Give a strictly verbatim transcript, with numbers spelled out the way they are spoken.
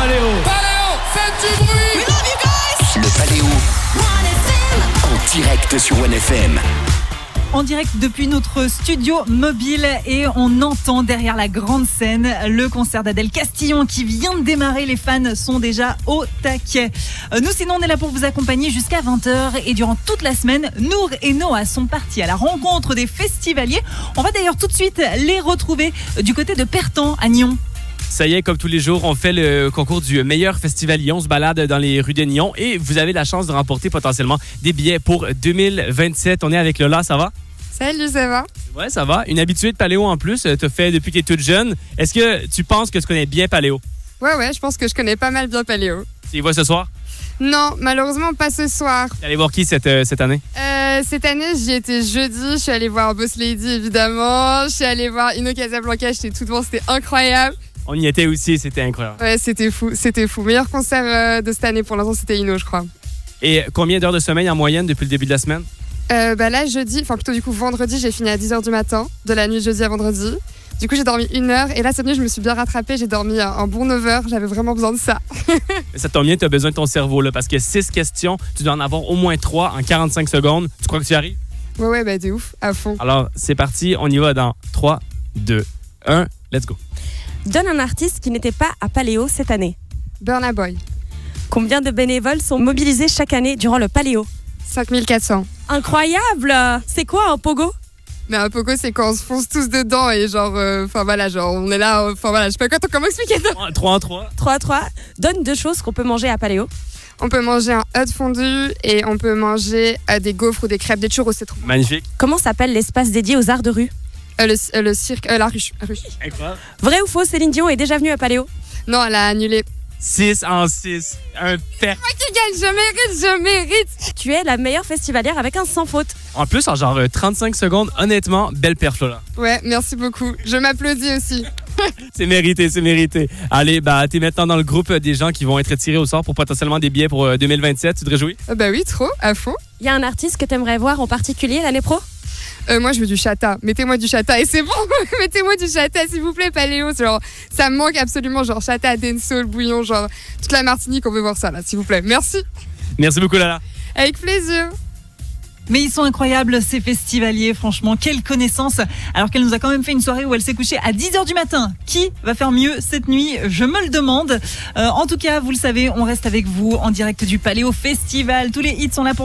Paléo. Paléo, faites du bruit. We love you guys. Le Paléo en direct sur One F M. En direct depuis notre studio mobile et on entend derrière la grande scène le concert d'Adèle Castillon qui vient de démarrer. Les fans sont déjà au taquet. Nous sinon on est là pour vous accompagner jusqu'à vingt heures et durant toute la semaine, Nour et Noah sont partis à la rencontre des festivaliers. On va d'ailleurs tout de suite les retrouver du côté de Pertan à Nyon. Ça y est, comme tous les jours, on fait le concours du meilleur festivalier. On se balade dans les rues de Nyon et vous avez la chance de remporter potentiellement des billets pour deux mille vingt-sept. On est avec Lola, ça va? Salut, ça va? Ouais, ça va. Une habituée de Paléo en plus. Tu as fait depuis que tu es toute jeune. Est-ce que tu penses que tu connais bien Paléo? Ouais, ouais, je pense que je connais pas mal bien Paléo. Tu y vas ce soir? Non, malheureusement pas ce soir. Tu es allé voir qui cette, euh, cette année? Euh, cette année, j'y étais jeudi. Je suis allée voir Boss Lady, évidemment. Je suis allée voir Ino Casablanca. J'étais tout devant, c'était incroyable. On y était aussi, c'était incroyable. Ouais, c'était fou, c'était fou. Meilleur concert euh, de cette année pour l'instant, c'était Ino, je crois. Et combien d'heures de sommeil en moyenne depuis le début de la semaine? Euh, bah là, jeudi, enfin plutôt du coup vendredi, j'ai fini à dix heures du matin, de la nuit jeudi à vendredi. Du coup, j'ai dormi une heure et là, cette nuit, je me suis bien rattrapée. J'ai dormi un, un bon neuf heures. J'avais vraiment besoin de ça. Ça tombe bien, tu as besoin de ton cerveau là, parce que six questions, tu dois en avoir au moins trois en quarante-cinq secondes. Tu crois que tu y arrives? Ouais, ouais, bah, t'es ouf, à fond. Alors, c'est parti, on y va dans trois, deux, un, let's go. Donne un artiste qui n'était pas à Paléo cette année. Burna Boy, Combien de bénévoles sont mobilisés chaque année durant le Paléo? cinq mille quatre cents. Incroyable! C'est quoi un pogo? Mais un pogo, c'est quand on se fonce tous dedans et genre, enfin euh, voilà, genre, on est là, enfin voilà, je sais pas quoi, comment expliquer ça. trois en trois. trois à trois. Donne deux choses qu'on peut manger à Paléo. On peut manger un œuf fondu et on peut manger euh, des gaufres ou des crêpes, des churros, c'est trop bon. Magnifique. Comment s'appelle l'espace dédié aux arts de rue? Euh, le, euh, le cirque, euh, la ruche. La ruche. Incroyable. Vrai ou faux, Céline Dion est déjà venue à Paléo? Non, elle a annulé. six en six. Un père. Moi qui gagne, je mérite, je mérite. Tu es la meilleure festivalière avec un sans faute. En plus, en genre euh, trente-cinq secondes, honnêtement, belle perf là. Ouais, merci beaucoup. Je m'applaudis aussi. C'est mérité, c'est mérité. Allez, bah, t'es maintenant dans le groupe des gens qui vont être tirés au sort pour potentiellement des billets pour euh, deux mille vingt-sept. Tu te réjouis? Euh, bah oui, trop, à fond. Il y a un artiste que t'aimerais voir en particulier l'année pro? Euh, moi, je veux du chata. Mettez-moi du chata. Et c'est bon, mettez-moi du chata, s'il vous plaît, Paléo. Genre, ça me manque absolument. Genre, chata, dancehall, bouillon, genre, toute la Martinique, on veut voir ça, là, s'il vous plaît. Merci. Merci beaucoup, Lala. Avec plaisir. Mais ils sont incroyables ces festivaliers, franchement, quelle connaissance. Alors qu'elle nous a quand même fait une soirée où elle s'est couchée à dix heures du matin. Qui va faire mieux cette nuit? Je me le demande. Euh, en tout cas, vous le savez, on reste avec vous en direct du Paléo Festival. Tous les hits sont là pour